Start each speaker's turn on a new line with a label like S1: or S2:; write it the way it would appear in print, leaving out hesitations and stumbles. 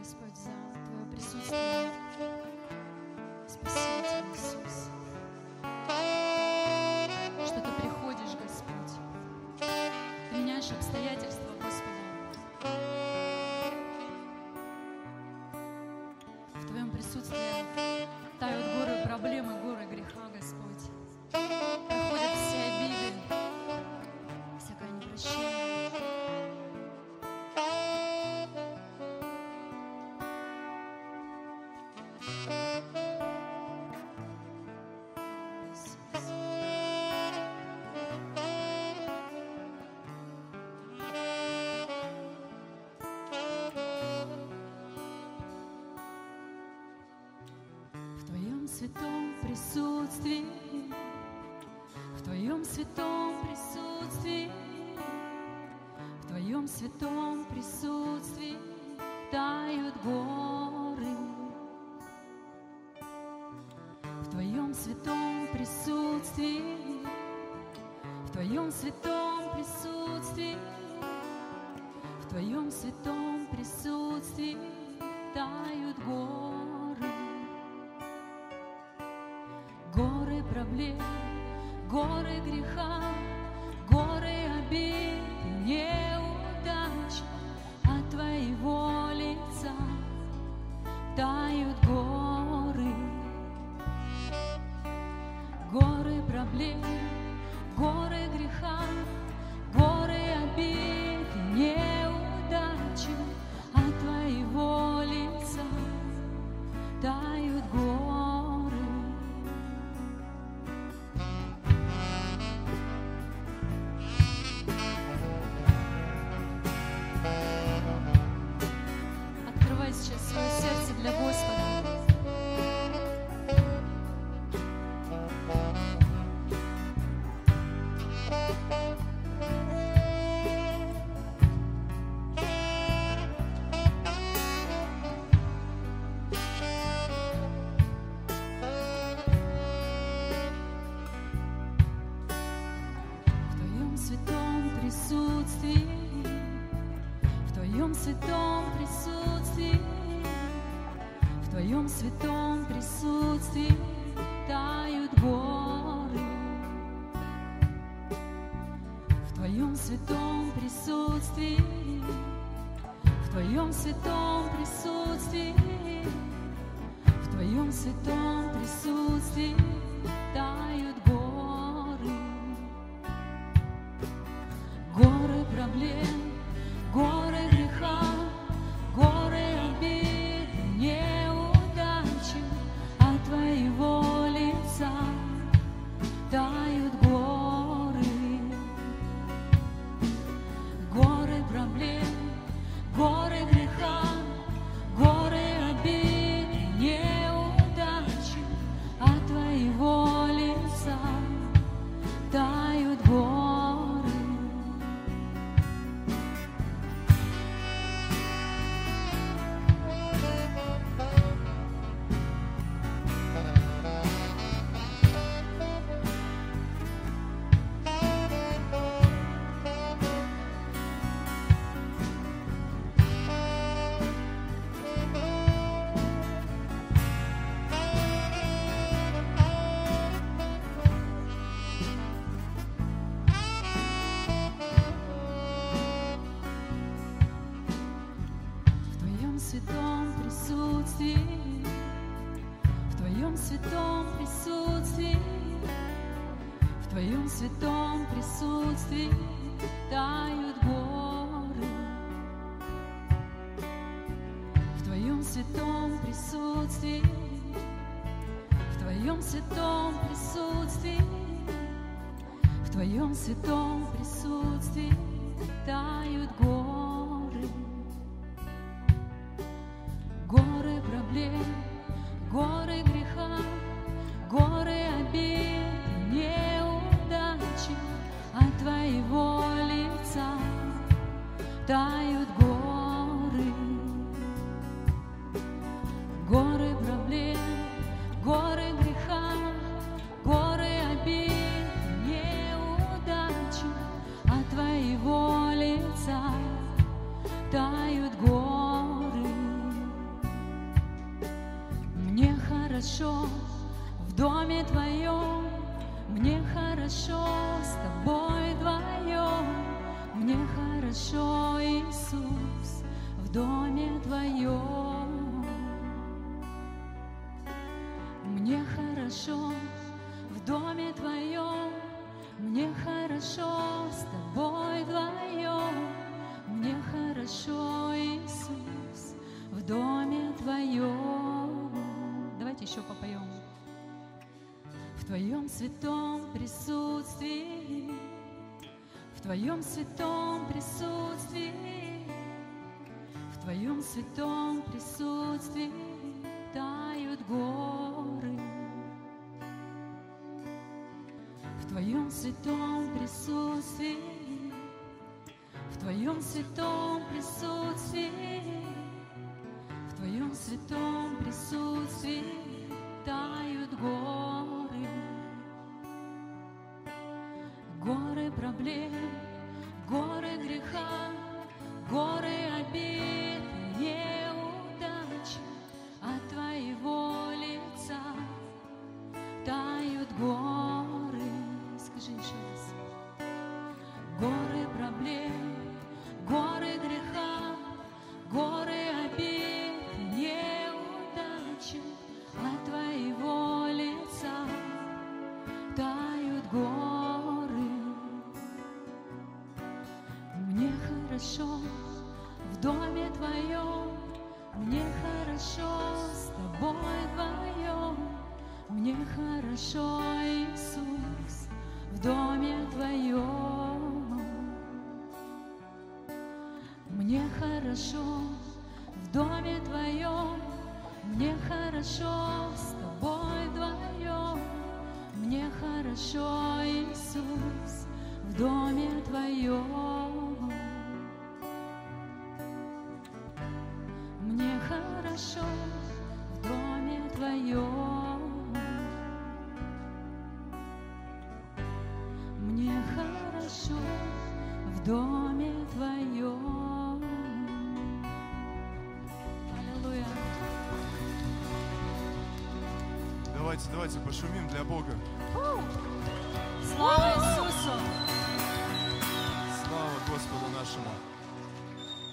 S1: Господь, за Твое присутствие. Спасибо Тебе, Иисус, что Ты приходишь, Господь. Ты меняешь обстоятельства, Господи. В Твоем присутствии тают горы проблемы, горы греха, Господь. Проходят все обиды, всякое непрощение. В Твоем святом присутствии, в Твоем святом присутствии, в Твоем святом присутствии тают горы. В Твоем святом присутствии, в Твоем святом присутствии, в Твоем святом присутствии тают горы. Горы проблем, горы греха, горы обид и неудач, от Твоего лица тают горы. Горы проблем, горы греха, горы обид и неудачи, от Твоего лица тают горы. Открывай сейчас свое сердце для Господа. В Твоем святом присутствии, в Твоем святом присутствии, в Твоем святом присутствии тают горы. В Твоем святом присутствии, в Твоем святом присутствии, в Твоем святом присутствии тают горы. Горы проблем, горы греха, горы обид и неудачи, от Твоего лица тают горы. Горы проблем, горы греха, горы обид и неудачи, от Твоего лица тают горы. В Твоем святом присутствии, в Твоем святом присутствии, в Твоем святом присутствии тают горы. В Твоем святом присутствии, в Твоем святом присутствии, в Твоем святом присутствии тают горы. Горы проблем, горы греха, горы обид и неудачи, от Твоего лица тают горы. Горы проблем, горы греха, горы обид и неудачи, от Твоего лица тают горы. доме Твоем мне хорошо, с Тобой вдвоем мне хорошо, Иисус, в доме Твоем. Мне хорошо в доме Твоем, мне хорошо с Тобой вдвоем, мне хорошо, Иисус, в доме Твоем. Давайте еще попоем. В Твоем святом присутствии, в Твоем святом присутствии, в Твоем святом присутствии тают горы. В Твоем святом присутствии, в Твоем святом присутствии, в Твоем святом присутствии тают горы. Горы проблем, горы греха, горы обид и неудачи от Твоего лица тают горы. Скажи еще раз. Горы проблем, горы греха, горы обид и неудачи от Твоего лица тают горы. Мне хорошо в доме Твоем, мне хорошо с Тобой вдвоем, мне хорошо, Иисус, в доме Твоем. Мне хорошо в доме Твоем, мне хорошо с Тобой вдвоем, мне хорошо, Иисус, в доме Твоем. Мне хорошо в доме Твоем, мне хорошо в доме Твоем. Аллилуйя.
S2: Давайте пошумим для Бога.
S1: Слава Иисусу!
S2: Слава Господу нашему!